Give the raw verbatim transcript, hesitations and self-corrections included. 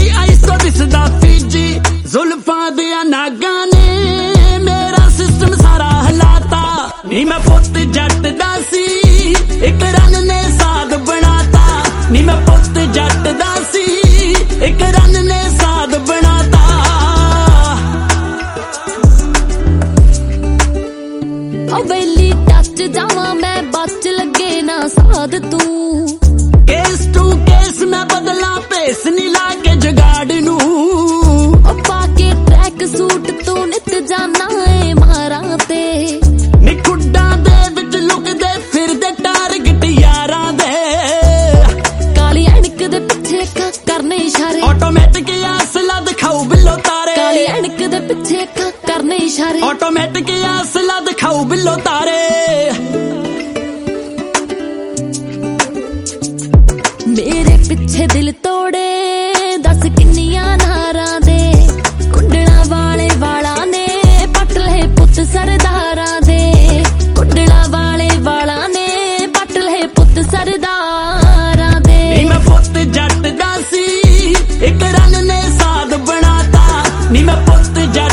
ice ਤੋਂ ਦਿਸਦਾ ਫੀਜੀ ਜ਼ੁਲਫਾਂ ਦੀਆਂ ਨਾਗਾਂ ਨੇ ਮੇਰਾ ਸਿਸਟਮ ਸਾਰਾ ਹਲਾਤਾ ਨੀ ਮੈਂ ਪੁੱਤ ਜੱਟ ਦਾ ਸੀ ਇੱਕ ਰਨ ਨੇ ਸਾਧ ਬਣਾਤਾ ਨੀ ਮੈਂ ਪੁੱਤ ਜੱਟ ਦਾ ਸੀ ਇੱਕ ਰਨ ਨੇ ਸਾਧ ਬਣਾਤਾ ਓ ਵੇਲੀ ਟੱਚ ਜਾਵਾਂ ਮੈਂ ਬਚ ਲੱਗੇ ਨਾ ਸਾਧ ਤੂੰ ਕੇਸ ਟੂ ਕੇਸ ਮੈਂ ਬਦਲਾ ਭੇਸ ਨੀ ਲਾ ਕੇ ਜਗਾੜ ਨੂੰ ਓ ਪਾ ਕੇ ਟਰੈਕ ਸੂਟ ਤੂੰ ਨਿਤ ਜਾਨਾ ਏ ਮਾਰਾਂ ਤੇ ਨੀ ਖੁੱਡਾਂ ਦੇ ਵਿੱਚ ਲੁਕਦੇ ਫਿਰਦੇ ਟਾਰਗੇਟ ਯਾਰਾਂ ਦੇ ਕਾਲੀ ਐਨਕ ਦੇ ਪਿੱਛੇ ਕਰਨੇ ਇਸ਼ਾਰੇ ਆਟੋਮੈਟਿਕ ਅਸਲਾ ਦਿਖਾਉ ਬਿੱਲੋ ਤਾਰੇ ਕਾਲੀ ਐਨਕ ਦੇ ਪਿੱਛੇ ਕਰਨੇ ਇਸ਼ਾਰੇ ਆਟੋਮੈਟਿਕ ਅਸਲਾ ਦਿਖਾਉ ਬਿੱਲੋ ਤਾਰੇ ਮੇਰੇ ਪਿੱਛੇ ਦਿਲ ਤੋੜੇ ਦੱਸ ਕਿੰਨੀਆਂ ਨਾਰਾਂ ਦੇ ਕੁੰਡਲਾਂ ਵਾਲੇ ਵਾਲਾਂ ਨੇ ਪੱਟ ਲਏ ਪੁੱਤ ਸਰਦਾਰਾਂ ਦੇ ਕੁੰਡਲਾਂ ਵਾਲੇ ਵਾਲਾਂ ਨੇ ਪੱਟ ਲਏ ਪੁੱਤ ਸਰਦਾਰਾਂ ਦੇ ਨੀ ਮੈਂ ਪੁੱਤ ਜੱਟ ਦਾ ਸੀ ਇੱਕ ਰਨ ਨੇ ਸਾਧ ਬਣਾਤਾ ਨੀ ਮੈਂ ਪੁੱਤ ਜੱਟ